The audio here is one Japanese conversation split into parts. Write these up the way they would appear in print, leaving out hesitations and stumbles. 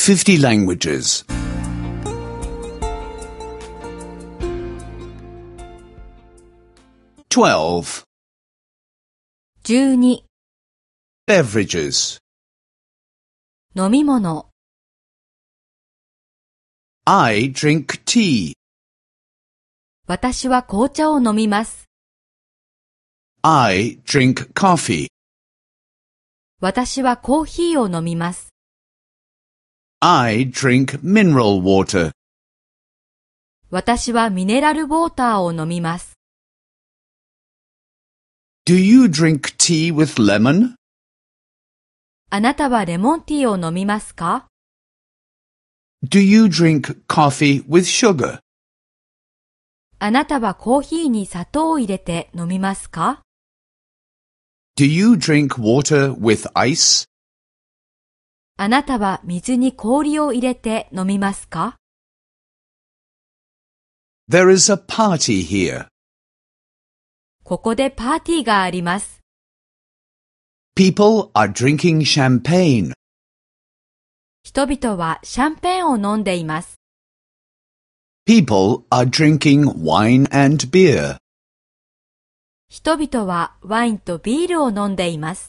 50 languages. 12. 12. Beverages. 飲み物。 I drink tea. 私は紅茶を飲みます。 I drink coffee. 私はコーヒーを飲みます。 I drink mineral water. 私はミネラルウォーターを飲みます。 Do you drink tea with lemon? あなたはレモンティーを飲みますか？ Do you drink coffee with sugar? あなたはコーヒーに砂糖を入れて飲みますか？ Do you drink water with ice? あなたは水に氷を入れて飲みますか？ There is a party here. ここでパーティーがあります。 People are drinking champagne. 人々はシャンペーンを飲んでいます。 People are drinking wine and beer. 人々はワインとビールを飲んでいます。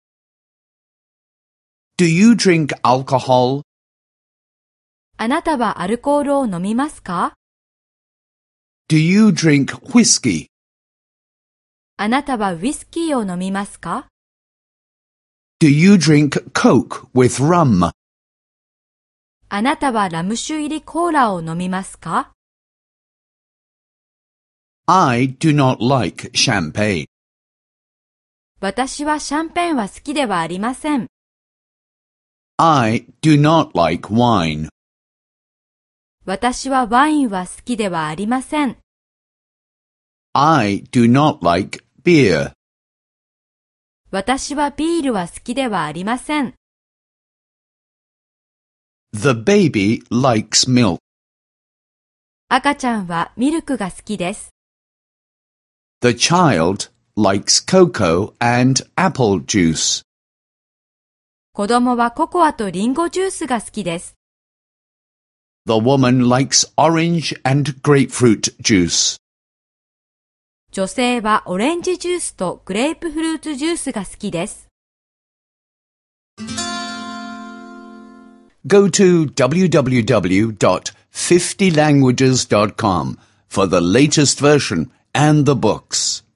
Do you drink alcohol? あなたはアルコールを飲みますか？ Do you drink whiskey? あなたはウイスキーを飲みますか？ Do you drink Coke with rum? あなたはラム酒入りコーラを飲みますか？ I do not like champagne. 私はシャンペーンは好きではありません。 I do not like wine. 私はワインは好きではありません。 I do not like beer. 私はビールは好きではありません。 The baby likes milk. 赤ちゃんはミルクが好きです。 The child likes cocoa and apple juice. 子供はココアとリンゴジュースが好きです。 The woman likes orange and grapefruit juice. 女性はオレンジジュースとグレープフルーツジュースが好きです。 Go to www.50languages.com for the latest version and the books.